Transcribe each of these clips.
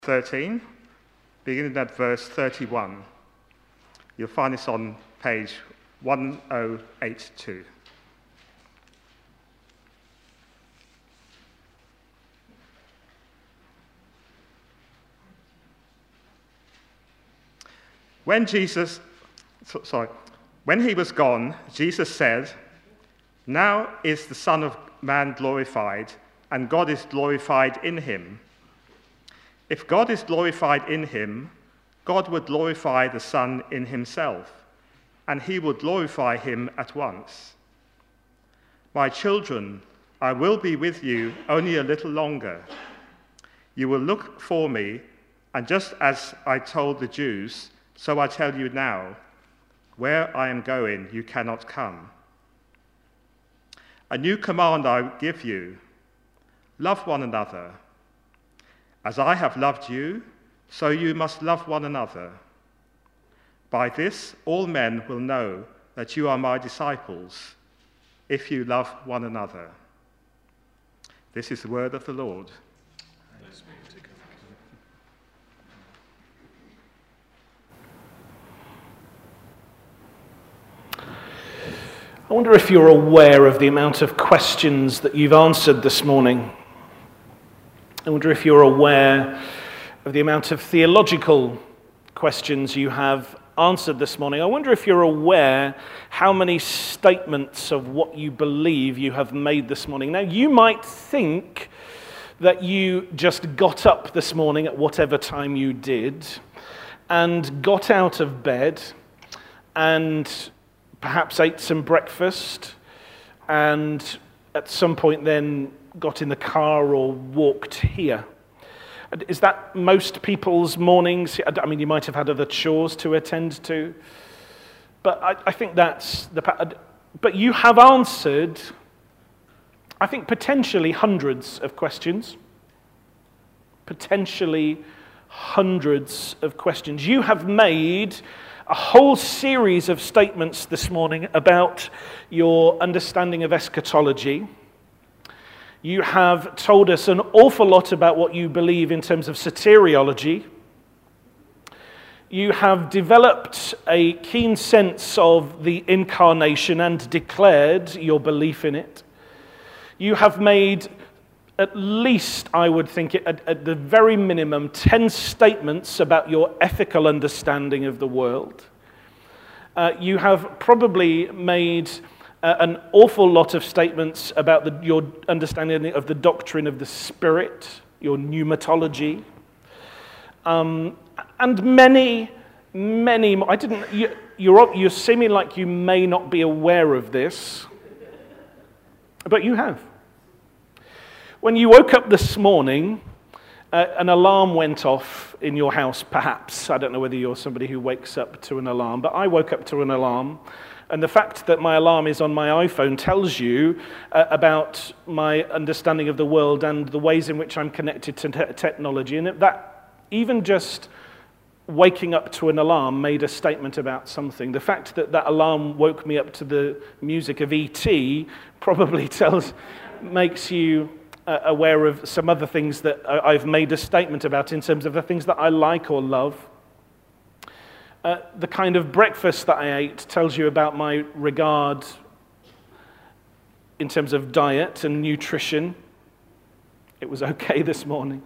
13, beginning at verse 31. You'll find this on page 1082. When he was gone, Jesus said, "Now is the Son of Man glorified, and God is glorified in him. If God is glorified in him, God would glorify the Son in himself, and he would glorify him at once. My children, I will be with you only a little longer. You will look for me, and just as I told the Jews, so I tell you now, where I am going, you cannot come. A new command I give you, love one another. As I have loved you, so you must love one another. By this, all men will know that you are my disciples, if you love one another." This is the word of the Lord. Thanks be to God. I wonder if you're aware of the amount of questions that you've answered this morning. I wonder if you're aware of the amount of theological questions you have answered this morning. I wonder if you're aware how many statements of what you believe you have made this morning. Now, you might think that you just got up this morning at whatever time you did and got out of bed and perhaps ate some breakfast and at some point then got in the car or walked here. Is that most people's mornings? I mean, you might have had other chores to attend to, but I think that's the... But you have answered, I think, potentially hundreds of questions. Potentially hundreds of questions. You have made a whole series of statements this morning about your understanding of eschatology. You have told us an awful lot about what you believe in terms of soteriology. You have developed a keen sense of the incarnation and declared your belief in it. You have made at least, I would think, at the very minimum, 10 statements about your ethical understanding of the world. You have probably made an awful lot of statements about your understanding of the doctrine of the Spirit, your pneumatology, and many more. You're seeming like you may not be aware of this, but you have. When you woke up this morning, an alarm went off in your house, perhaps. I don't know whether you're somebody who wakes up to an alarm, but I woke up to an alarm. And the fact that my alarm is on my iPhone tells you about my understanding of the world and the ways in which I'm connected to technology. And that even just waking up to an alarm made a statement about something. The fact that that alarm woke me up to the music of E.T. probably makes you aware of some other things that I've made a statement about in terms of the things that I like or love. The kind of breakfast that I ate tells you about my regard in terms of diet and nutrition. It was okay this morning.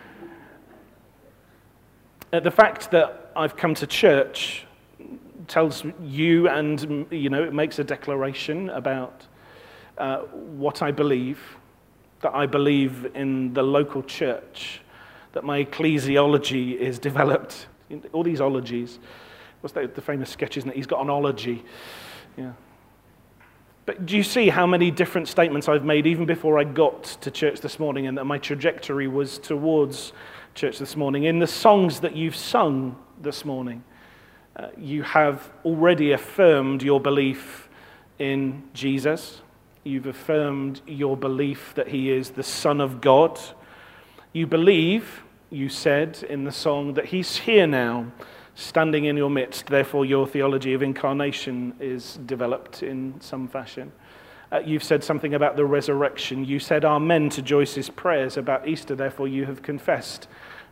The fact that I've come to church tells you, and it makes a declaration about what I believe, that I believe in the local church, that my ecclesiology is developed. All these ologies. What's the famous sketch, isn't it? He's got an ology. Yeah. But do you see how many different statements I've made even before I got to church this morning, and that my trajectory was towards church this morning? In the songs that you've sung this morning, you have already affirmed your belief in Jesus. You've affirmed your belief that he is the Son of God. You believe, you said in the song, that he's here now, standing in your midst. Therefore, your theology of incarnation is developed in some fashion. You've said something about the resurrection. You said amen to Joyce's prayers about Easter. Therefore, you have confessed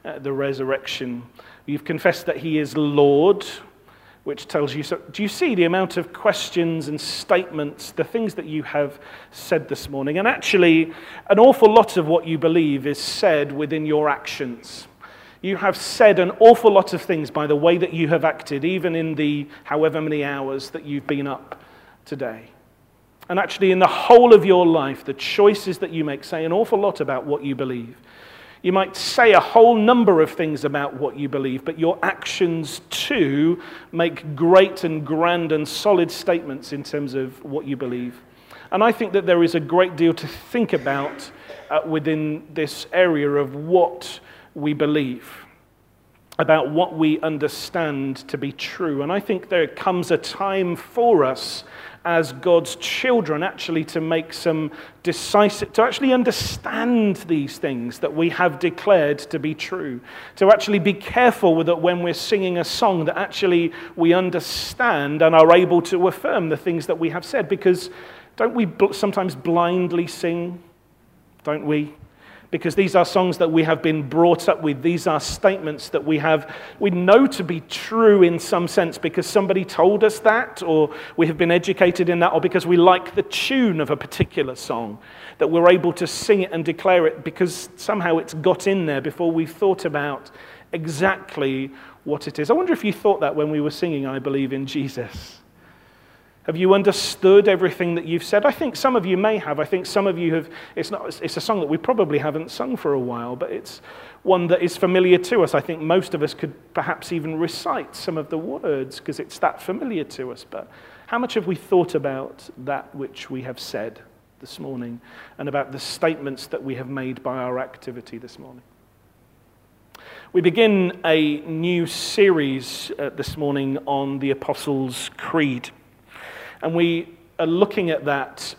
the resurrection. You've confessed that he is Lord, which tells you, so do you see the amount of questions and statements, the things that you have said this morning? And actually, an awful lot of what you believe is said within your actions. You have said an awful lot of things by the way that you have acted, even in the however many hours that you've been up today. And actually, in the whole of your life, the choices that you make say an awful lot about what you believe. You might say a whole number of things about what you believe, but your actions too make great and grand and solid statements in terms of what you believe. And I think that there is a great deal to think about within this area of what we believe, about what we understand to be true. And I think there comes a time for us as God's children actually to make some decisive, to actually understand these things that we have declared to be true, to actually be careful with it when we're singing a song, that actually we understand and are able to affirm the things that we have said. Because don't we sometimes blindly sing, don't we? Because these are songs that we have been brought up with. These are statements that we know to be true in some sense because somebody told us that, or we have been educated in that, or because we like the tune of a particular song, that we're able to sing it and declare it because somehow it's got in there before we've thought about exactly what it is. I wonder if you thought that when we were singing I Believe in Jesus. Have you understood everything that you've said? I think some of you may have. I think some of you have. It's a song that we probably haven't sung for a while, but it's one that is familiar to us. I think most of us could perhaps even recite some of the words because it's that familiar to us. But how much have we thought about that which we have said this morning and about the statements that we have made by our activity this morning? We begin a new series this morning on the Apostles' Creed. And we are looking at that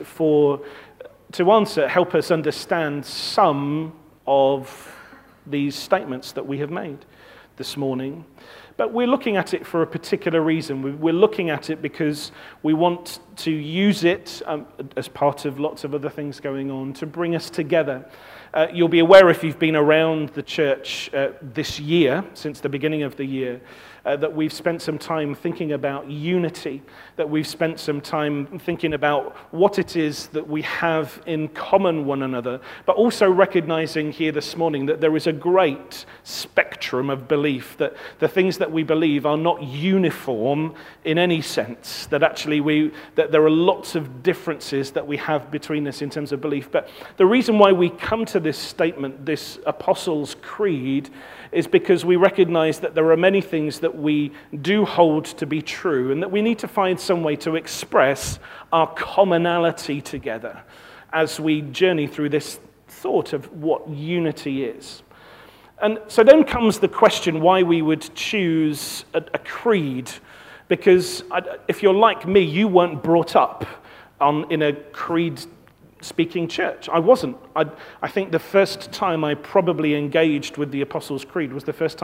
to help us understand some of these statements that we have made this morning. But we're looking at it for a particular reason. We're looking at it because we want to use it as part of lots of other things going on to bring us together. You'll be aware if you've been around the church this year, since the beginning of the year, that we've spent some time thinking about unity, that we've spent some time thinking about what it is that we have in common one another, but also recognizing here this morning that there is a great spectrum of belief, that the things that we believe are not uniform in any sense, that actually that there are lots of differences that we have between us in terms of belief. But the reason why we come to this statement, this Apostles' Creed, is because we recognize that there are many things that we do hold to be true and that we need to find some way to express our commonality together as we journey through this thought of what unity is. And so then comes the question why we would choose a creed, because if you're like me, you weren't brought up in a creed speaking church. I wasn't. I think the first time I probably engaged with the Apostles' Creed was the second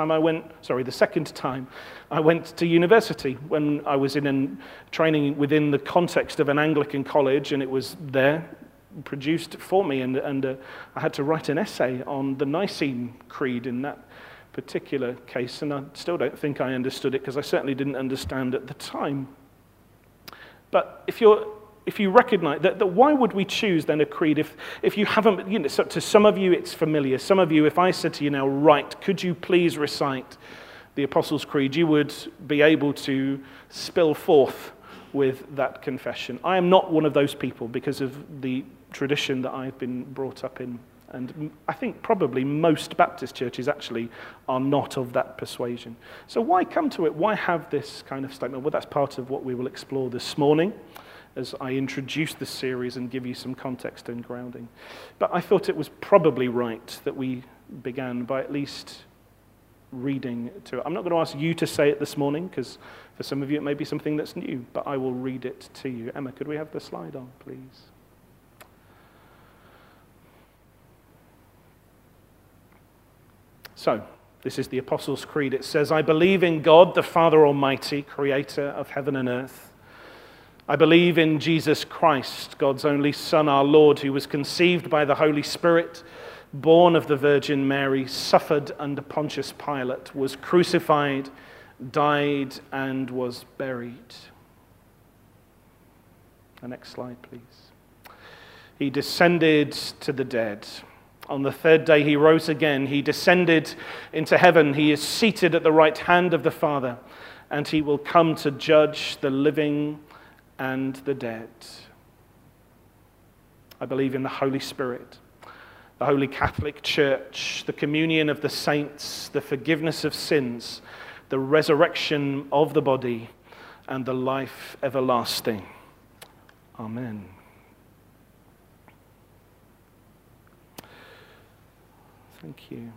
time I went to university, when I was in training within the context of an Anglican college, and it was there produced for me, and I had to write an essay on the Nicene Creed in that particular case, and I still don't think I understood it because I certainly didn't understand at the time. But if you recognize that, why would we choose then a creed if you haven't, so to some of you it's familiar. Some of you, if I said to you now, right, could you please recite the Apostles' Creed, you would be able to spill forth with that confession. I am not one of those people because of the tradition that I've been brought up in. And I think probably most Baptist churches actually are not of that persuasion. So why come to it? Why have this kind of statement? Well, that's part of what we will explore this morning as I introduce the series and give you some context and grounding. But I thought it was probably right that we began by at least reading to it. I'm not going to ask you to say it this morning, because for some of you it may be something that's new, but I will read it to you. Emma, could we have the slide on, please? So, this is the Apostles' Creed. It says, I believe in God, the Father Almighty, creator of heaven and earth. I believe in Jesus Christ, God's only Son, our Lord, who was conceived by the Holy Spirit, born of the Virgin Mary, suffered under Pontius Pilate, was crucified, died, and was buried. The next slide, please. He descended to the dead. On the third day he rose again. He descended into heaven. He is seated at the right hand of the Father, and he will come to judge the living and the dead. I believe in the Holy Spirit, the Holy Catholic Church, the communion of the saints, the forgiveness of sins, the resurrection of the body, and the life everlasting. Amen. Thank you.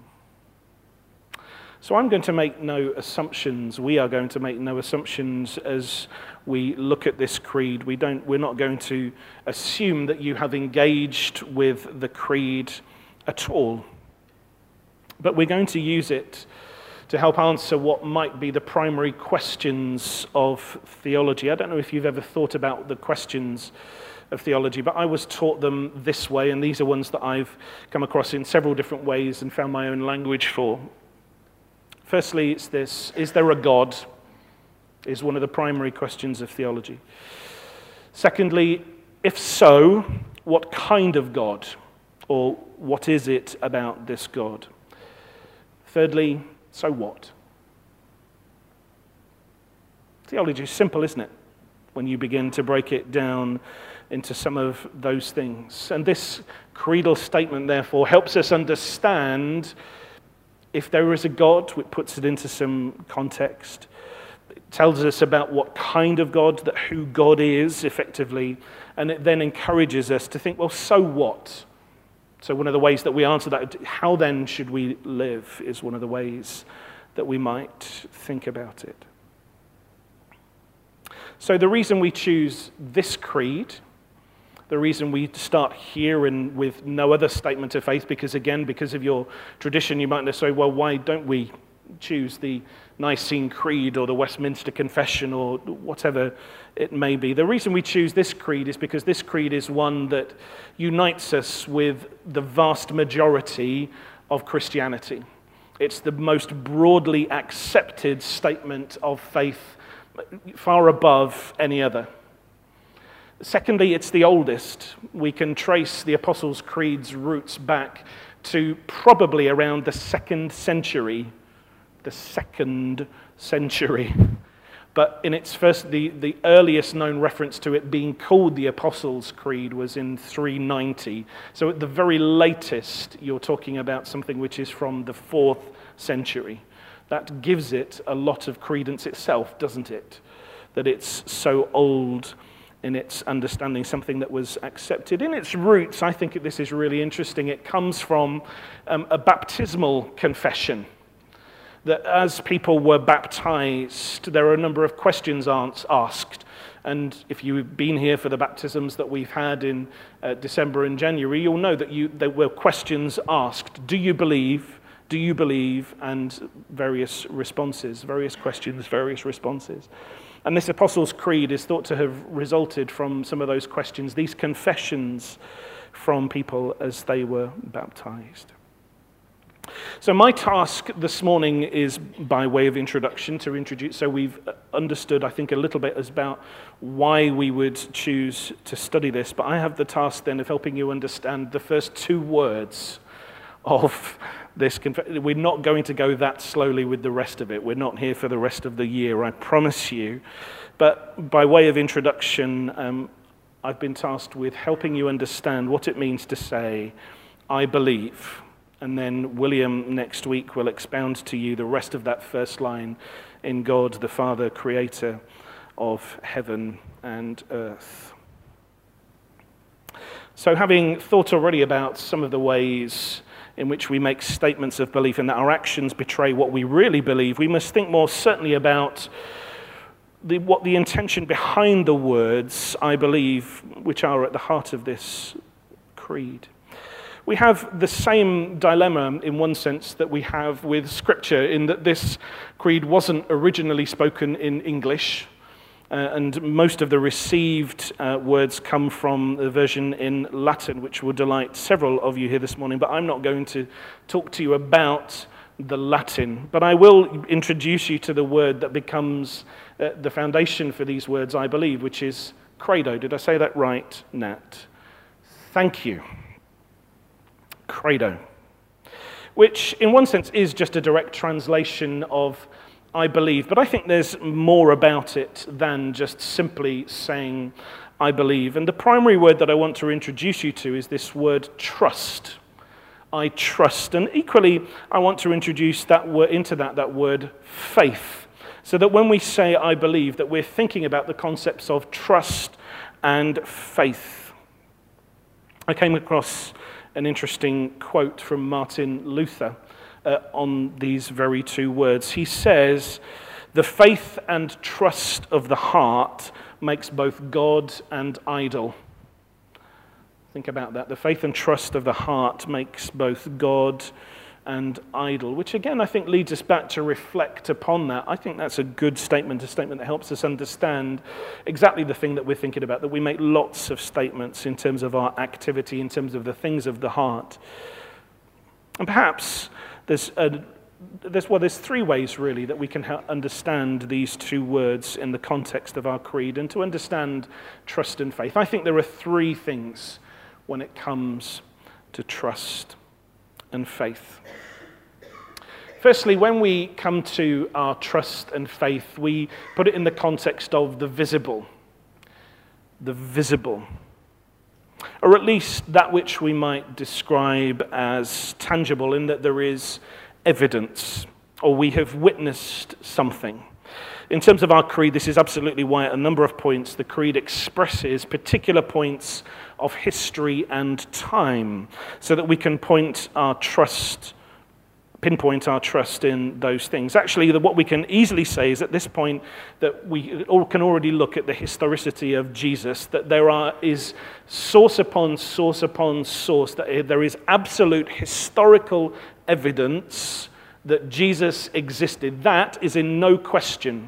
So I'm going to make no assumptions. We are going to make no assumptions as we look at this creed. We're not going to assume that you have engaged with the creed at all. But we're going to use it to help answer what might be the primary questions of theology. I don't know if you've ever thought about the questions of theology, but I was taught them this way, and these are ones that I've come across in several different ways and found my own language for. Firstly, it's this: is there a God? Is one of the primary questions of theology. Secondly, if so, what kind of God? Or what is it about this God? Thirdly, so what? Theology is simple, isn't it? When you begin to break it down into some of those things. And this creedal statement, therefore, helps us understand if there is a God, which puts it into some context. It tells us about what kind of God, that who God is, effectively, and it then encourages us to think, well, so what? So one of the ways that we answer that, how then should we live, is one of the ways that we might think about it. So the reason we choose this creed, the reason we start here and with no other statement of faith, because of your tradition, you might say, well, why don't we choose the Nicene Creed or the Westminster Confession or whatever it may be? The reason we choose this creed is because this creed is one that unites us with the vast majority of Christianity. It's the most broadly accepted statement of faith, far above any other. Secondly, it's the oldest. We can trace the Apostles' Creed's roots back to probably around the 2nd century. The 2nd century. But in its first, the earliest known reference to it being called the Apostles' Creed was in 390. So at the very latest, you're talking about something which is from the 4th century. That gives it a lot of credence itself, doesn't it? That it's so old in its understanding, something that was accepted. In its roots, I think this is really interesting. It comes from a baptismal confession. That as people were baptized, there are a number of questions asked. And if you've been here for the baptisms that we've had in December and January, you'll know that there were questions asked. Do you believe? Do you believe? And various responses, various questions, various responses. And this Apostles' Creed is thought to have resulted from some of those questions, these confessions from people as they were baptized. So my task this morning is, by way of introduction, to introduce, so we've understood, I think, a little bit about why we would choose to study this, but I have the task then of helping you understand the first 2 words of this confession. We're not going to go that slowly with the rest of it. We're not here for the rest of the year, I promise you. But by way of introduction, I've been tasked with helping you understand what it means to say, I believe. And then William next week will expound to you the rest of that first line, in God the Father, creator of heaven and earth. So having thought already about some of the ways in which we make statements of belief and that our actions betray what we really believe, we must think more certainly about what the intention behind the words, I believe, which are at the heart of this creed. We have the same dilemma in one sense that we have with Scripture, in that this creed wasn't originally spoken in English. and most of the received words come from the version in Latin, which will delight several of you here this morning, but I'm not going to talk to you about the Latin, but I will introduce you to the word that becomes the foundation for these words, I believe, which is credo. Did I say that right, Nat? Thank you. Credo. Which, in one sense, is just a direct translation of I believe, but I think there's more about it than just simply saying I believe. And the primary word that I want to introduce you to is this word trust. I trust. And equally, I want to introduce that word into that word faith, so that when we say I believe, that we're thinking about the concepts of trust and faith. I came across an interesting quote from Martin Luther on these very two words. He says, "The faith and trust of the heart makes both God and idol." Think about that. The faith and trust of the heart makes both God and idol, which again I think leads us back to reflect upon that. I think that's a good statement, a statement that helps us understand exactly the thing that we're thinking about, that we make lots of statements in terms of our activity, in terms of the things of the heart. And perhaps there's three ways really that we can understand these two words in the context of our creed and to understand trust and faith. I think there are three things when it comes to trust and faith. Firstly, when we come to our trust and faith, we put it in the context of the visible. The visible. Or at least that which we might describe as tangible, in that there is evidence, or we have witnessed something. In terms of our creed, this is absolutely why at a number of points the creed expresses particular points of history and time, so that we can pinpoint our trust in those things. Actually, what we can easily say is at this point that we can already look at the historicity of Jesus, that is source upon source upon source, that there is absolute historical evidence that Jesus existed. That is in no question.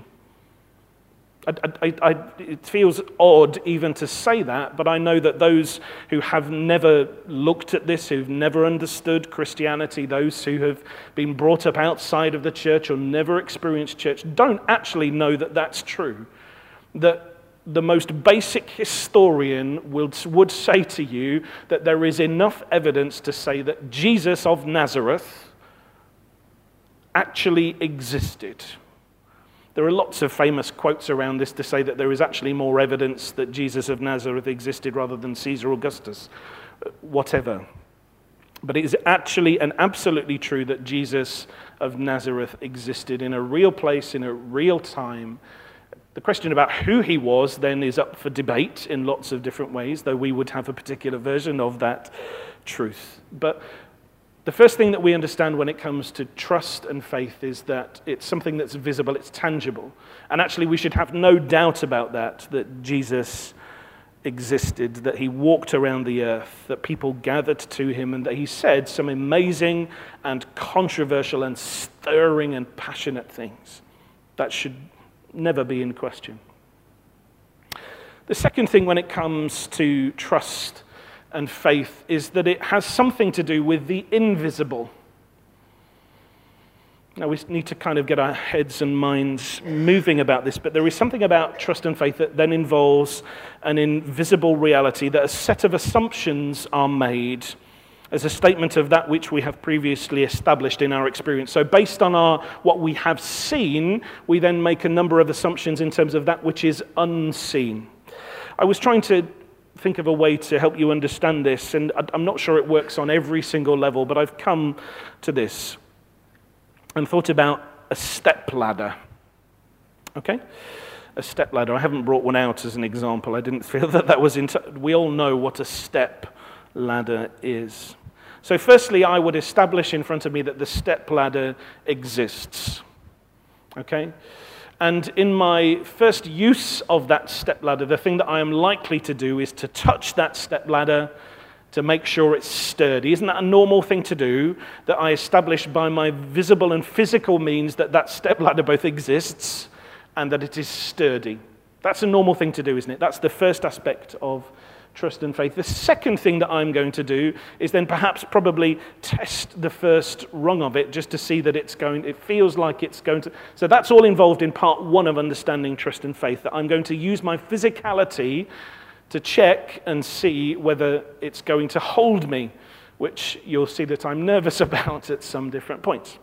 It feels odd even to say that, but I know that those who have never looked at this, who've never understood Christianity, those who have been brought up outside of the church or never experienced church, don't actually know that that's true. That the most basic historian would say to you that there is enough evidence to say that Jesus of Nazareth actually existed. There are lots of famous quotes around this to say that there is actually more evidence that Jesus of Nazareth existed rather than Caesar Augustus, whatever. But it is actually and absolutely true that Jesus of Nazareth existed in a real place, in a real time. The question about who he was then is up for debate in lots of different ways, though we would have a particular version of that truth. But the first thing that we understand when it comes to trust and faith is that it's something that's visible, it's tangible. And actually we should have no doubt about that Jesus existed, that he walked around the earth, that people gathered to him, and that he said some amazing and controversial and stirring and passionate things. That should never be in question. The second thing when it comes to trust and faith is that it has something to do with the invisible. Now, we need to kind of get our heads and minds moving about this, but there is something about trust and faith that then involves an invisible reality, that a set of assumptions are made as a statement of that which we have previously established in our experience. So based on what we have seen, we then make a number of assumptions in terms of that which is unseen. I was trying to think of a way to help you understand this, and I'm not sure it works on every single level, but I've come to this and thought about a step ladder. Okay? A step ladder. I haven't brought one out as an example. I didn't feel that was we all know what a step ladder is. So firstly, I would establish in front of me that the step ladder exists. Okay? And in my first use of that step ladder, the thing that I am likely to do is to touch that step ladder to make sure it's sturdy. Isn't that a normal thing to do, that I establish by my visible and physical means that step ladder both exists and that it is sturdy? That's a normal thing to do, isn't it? That's the first aspect of trust and faith. The second thing that I'm going to do is then perhaps probably test the first rung of it just to see that it feels like it's going to. So that's all involved in part one of understanding trust and faith, that I'm going to use my physicality to check and see whether it's going to hold me, which you'll see that I'm nervous about at some different points.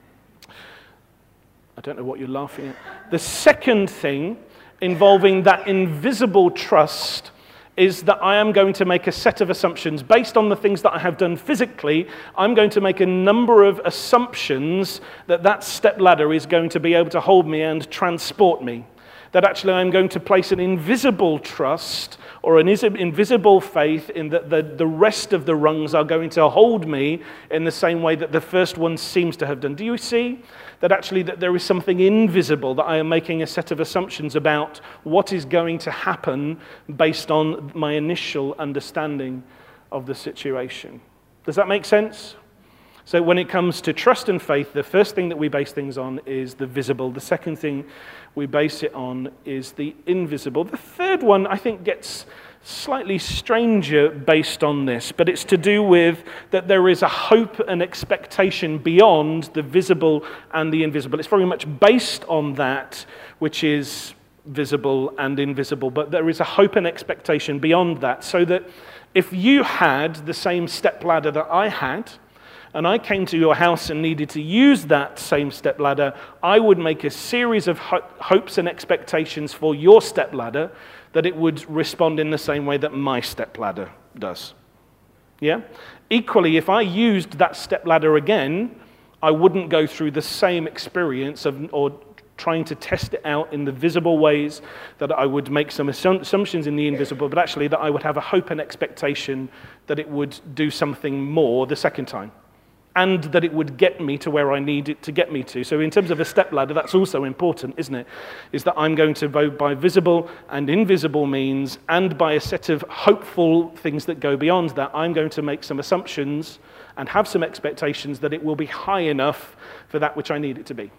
I don't know what you're laughing at. The second thing involving that invisible trust is that I am going to make a set of assumptions based on the things that I have done physically. I'm going to make a number of assumptions that stepladder is going to be able to hold me and transport me. That actually I'm going to place an invisible trust or an invisible faith in that the rest of the rungs are going to hold me in the same way that the first one seems to have done. Do you see that actually that there is something invisible, that I am making a set of assumptions about what is going to happen based on my initial understanding of the situation? Does that make sense? So when it comes to trust and faith, the first thing that we base things on is the visible. The second thing we base it on is the invisible. The third one, I think, gets slightly stranger based on this, but it's to do with that there is a hope and expectation beyond the visible and the invisible. It's very much based on that which is visible and invisible, but there is a hope and expectation beyond that, so that if you had the same stepladder that I had, and I came to your house and needed to use that same stepladder, I would make a series of hopes and expectations for your stepladder that it would respond in the same way that my stepladder does. Yeah? Equally, if I used that stepladder again, I wouldn't go through the same experience or trying to test it out in the visible ways, that I would make some assumptions in the invisible, but actually that I would have a hope and expectation that it would do something more the second time, and that it would get me to where I need it to get me to. So in terms of a stepladder, that's also important, isn't it? Is that I'm going to vote by visible and invisible means, and by a set of hopeful things that go beyond that, I'm going to make some assumptions and have some expectations that it will be high enough for that which I need it to be.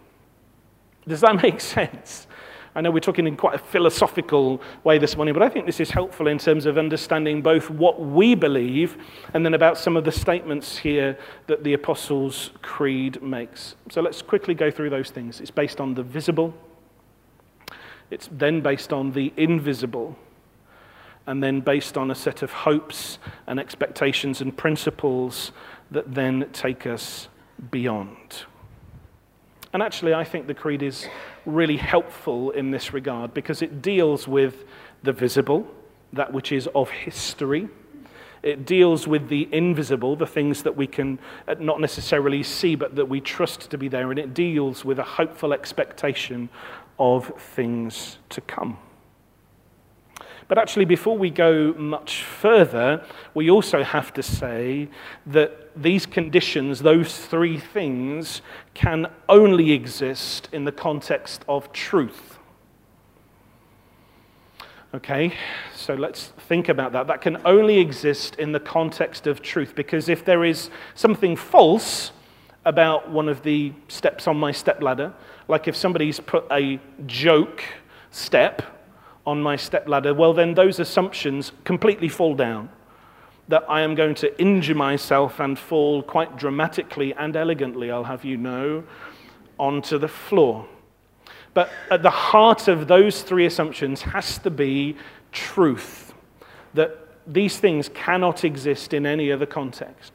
Does that make sense? I know we're talking in quite a philosophical way this morning, but I think this is helpful in terms of understanding both what we believe and then about some of the statements here that the Apostles' Creed makes. So let's quickly go through those things. It's based on the visible, it's then based on the invisible, and then based on a set of hopes and expectations and principles that then take us beyond. And actually, I think the Creed is really helpful in this regard because it deals with the visible, that which is of history. It deals with the invisible, the things that we can not necessarily see, but that we trust to be there. And it deals with a hopeful expectation of things to come. But actually, before we go much further, we also have to say that these conditions, those three things, can only exist in the context of truth. Okay, so let's think about that. That can only exist in the context of truth, because if there is something false about one of the steps on my stepladder, like if somebody's put a joke step on my stepladder, well then those assumptions completely fall down. That I am going to injure myself and fall quite dramatically and elegantly, I'll have you know, onto the floor. But at the heart of those three assumptions has to be truth. That these things cannot exist in any other context.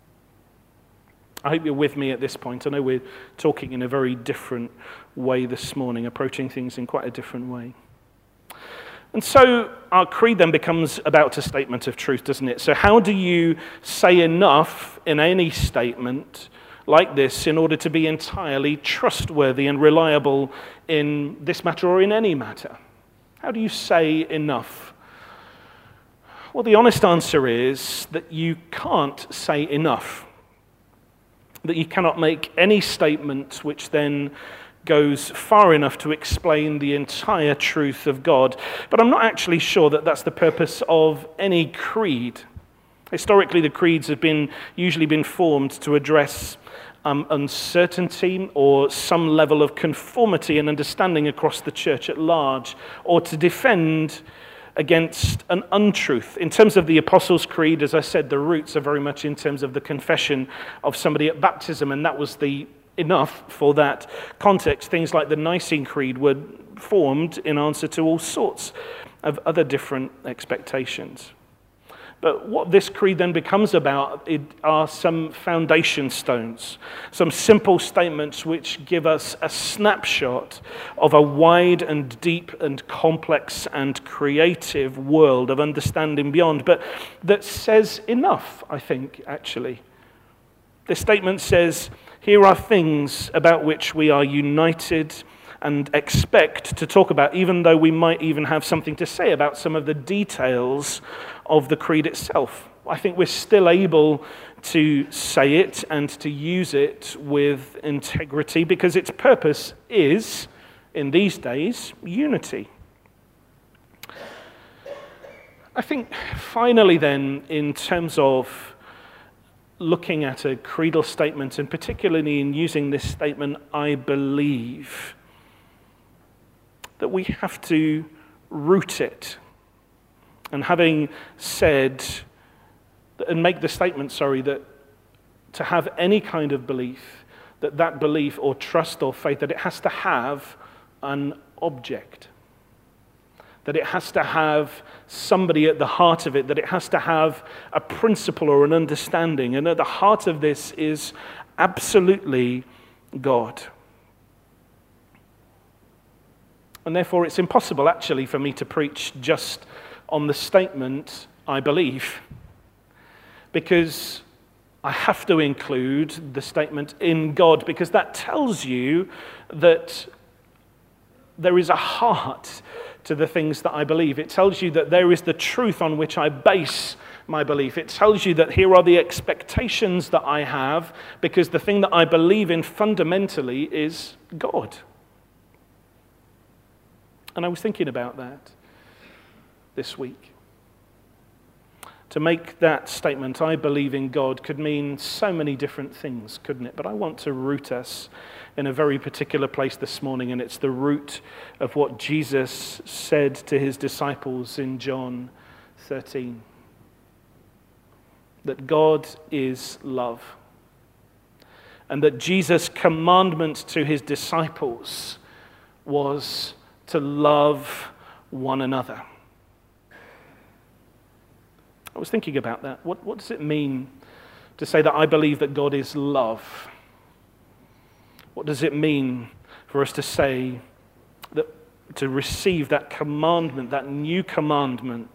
I hope you're with me at this point. I know we're talking in a very different way this morning, approaching things in quite a different way. And so our creed then becomes about a statement of truth, doesn't it? So how do you say enough in any statement like this in order to be entirely trustworthy and reliable in this matter or in any matter? How do you say enough? Well, the honest answer is that you can't say enough. That you cannot make any statement which then goes far enough to explain the entire truth of God. But I'm not actually sure that that's the purpose of any creed. Historically, the creeds have usually been formed to address uncertainty or some level of conformity and understanding across the church at large, or to defend against an untruth. In terms of the Apostles' Creed, as I said, the roots are very much in terms of the confession of somebody at baptism, and that was enough for that context. Things like the Nicene Creed were formed in answer to all sorts of other different expectations. But what this creed then becomes about are some foundation stones, some simple statements which give us a snapshot of a wide and deep and complex and creative world of understanding beyond, but that says enough, I think, actually. This statement says, here are things about which we are united and expect to talk about, even though we might even have something to say about some of the details of the creed itself. I think we're still able to say it and to use it with integrity because its purpose is, in these days, unity. I think finally then, in terms of looking at a creedal statement, and particularly in using this statement, I believe, that we have to root it. And having said, and make the statement, that to have any kind of belief, that belief or trust or faith, that it has to have an object. That it has to have somebody at the heart of it, that it has to have a principle or an understanding. And at the heart of this is absolutely God. And therefore it's impossible actually for me to preach just on the statement, I believe, because I have to include the statement in God, because that tells you that there is a heart to the things that I believe. It tells you that there is the truth on which I base my belief. It tells you that here are the expectations that I have, because the thing that I believe in fundamentally is God. And I was thinking about that this week. To make that statement, I believe in God, could mean so many different things, couldn't it? But I want to root us in a very particular place this morning, and it's the root of what Jesus said to his disciples in John 13. That God is love. And that Jesus' commandment to his disciples was to love one another. I was thinking about that. What does it mean to say that I believe that God is love? What does it mean for us to say that, to receive that commandment, that new commandment,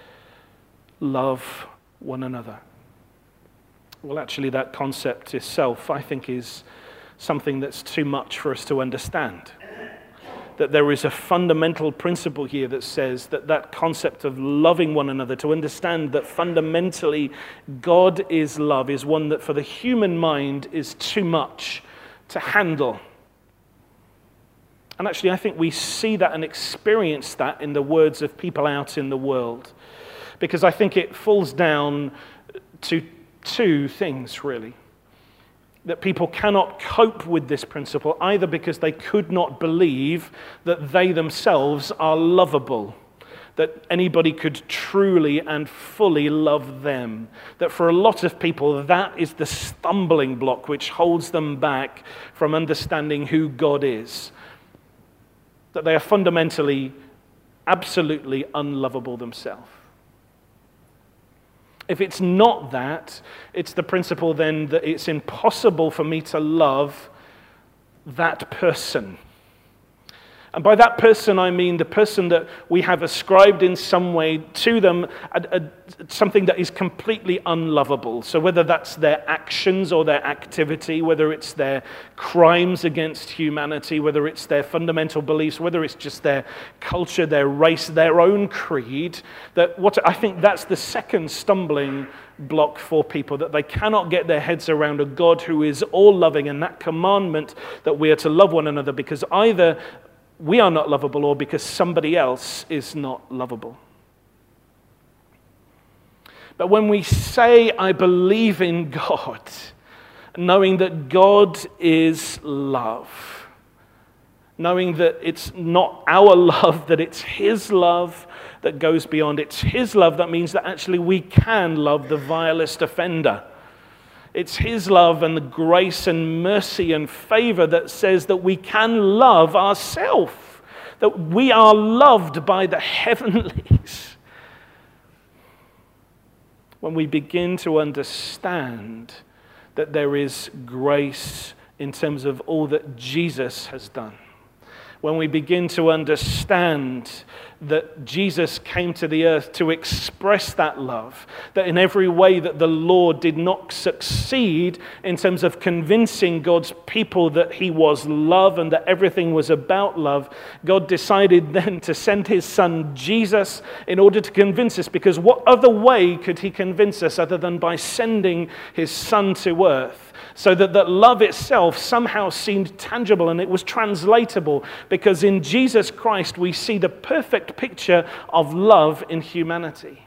love one another? Well, actually, that concept itself, I think, is something that's too much for us to understand. That there is a fundamental principle here that says that concept of loving one another, to understand that fundamentally God is love, is one that for the human mind is too much to handle. And actually, I think we see that and experience that in the words of people out in the world. Because I think it falls down to two things, really. That people cannot cope with this principle, either because they could not believe that they themselves are lovable, that anybody could truly and fully love them. That for a lot of people, that is the stumbling block which holds them back from understanding who God is. That they are fundamentally, absolutely unlovable themselves. If it's not that, it's the principle then that it's impossible for me to love that person. And by that person, I mean the person that we have ascribed in some way to them something that is completely unlovable. So whether that's their actions or their activity, whether it's their crimes against humanity, whether it's their fundamental beliefs, whether it's just their culture, their race, their own creed, I think that's the second stumbling block for people, that they cannot get their heads around a God who is all loving, and that commandment that we are to love one another, because either we are not lovable or because somebody else is not lovable. But when we say, I believe in God, knowing that God is love, knowing that it's not our love, that it's His love that goes beyond. It's His love that means that actually we can love the vilest offender. It's His love and the grace and mercy and favor that says that we can love ourselves, that we are loved by the heavenlies. When we begin to understand that there is grace in terms of all that Jesus has done, when we begin to understand that Jesus came to the earth to express that love, that in every way that the law did not succeed in terms of convincing God's people that He was love and that everything was about love, God decided then to send His Son Jesus in order to convince us, because what other way could He convince us other than by sending His Son to earth? So that love itself somehow seemed tangible and it was translatable, because in Jesus Christ we see the perfect picture of love in humanity.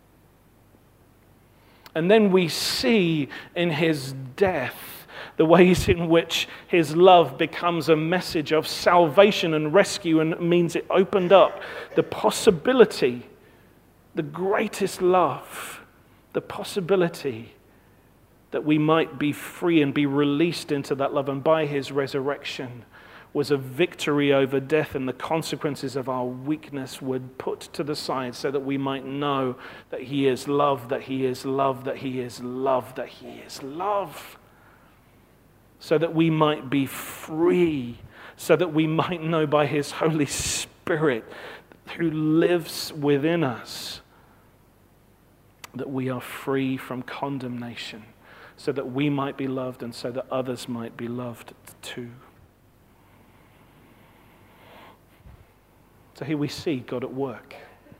And then we see in His death the ways in which His love becomes a message of salvation and rescue, and means it opened up the possibility, the greatest love, the possibility that we might be free and be released into that love. And by His resurrection was a victory over death, and the consequences of our weakness were put to the side so that we might know that He is love, that He is love, that He is love, that He is love. So that we might be free, so that we might know by His Holy Spirit who lives within us that we are free from condemnation, so that we might be loved and so that others might be loved too. So here we see God at work.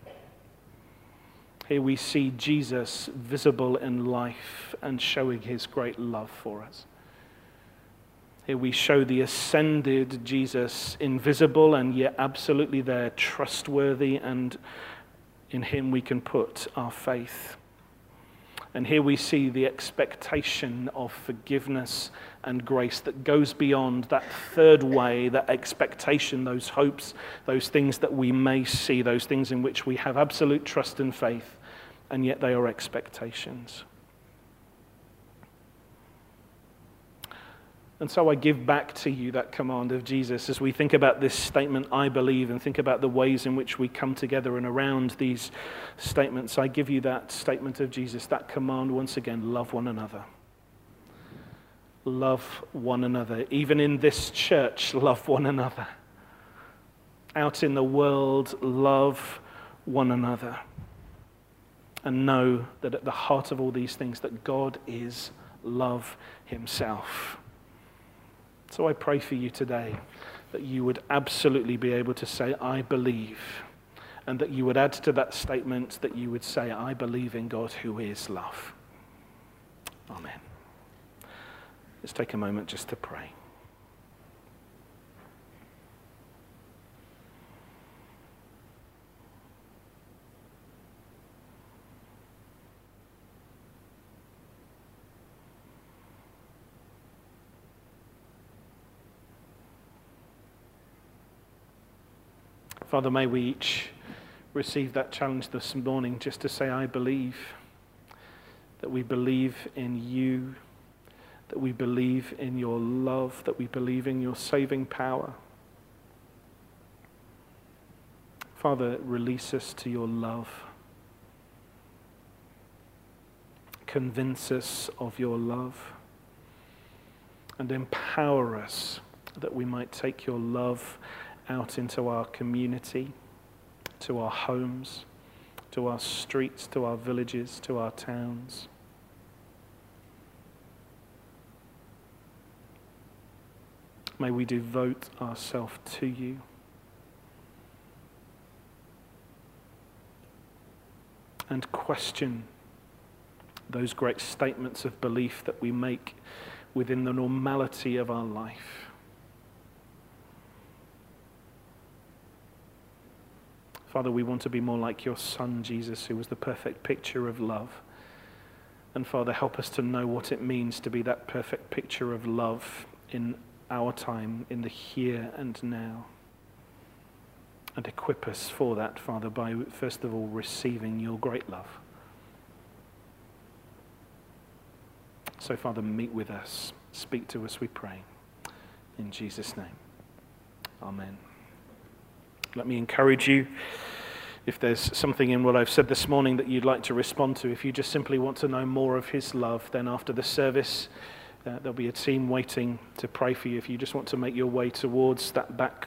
Here we see Jesus visible in life and showing His great love for us. Here we show the ascended Jesus invisible and yet absolutely there, trustworthy, and in Him we can put our faith. And here we see the expectation of forgiveness and grace that goes beyond that third way, that expectation, those hopes, those things that we may see, those things in which we have absolute trust and faith, and yet they are expectations. And so I give back to you that command of Jesus as we think about this statement, I believe, and think about the ways in which we come together and around these statements. I give you that statement of Jesus, that command once again, love one another. Love one another. Even in this church, love one another. Out in the world, love one another. And know that at the heart of all these things, that God is love Himself. So I pray for you today that you would absolutely be able to say, I believe. And that you would add to that statement that you would say, I believe in God who is love. Amen. Let's take a moment just to pray. Father, may we each receive that challenge this morning just to say, I believe, that we believe in you, that we believe in your love, that we believe in your saving power. Father, release us to your love. Convince us of your love and empower us that we might take your love out into our community, to our homes, to our streets, to our villages, to our towns. May we devote ourselves to you. And question those great statements of belief that we make within the normality of our life. Father, we want to be more like your Son, Jesus, who was the perfect picture of love. And Father, help us to know what it means to be that perfect picture of love in our time, in the here and now. And equip us for that, Father, by first of all receiving your great love. So, Father, meet with us. Speak to us, we pray. In Jesus' name. Amen. Let me encourage you, if there's something in what I've said this morning that you'd like to respond to, if you just simply want to know more of his love, then after the service, there'll be a team waiting to pray for you. If you just want to make your way towards that back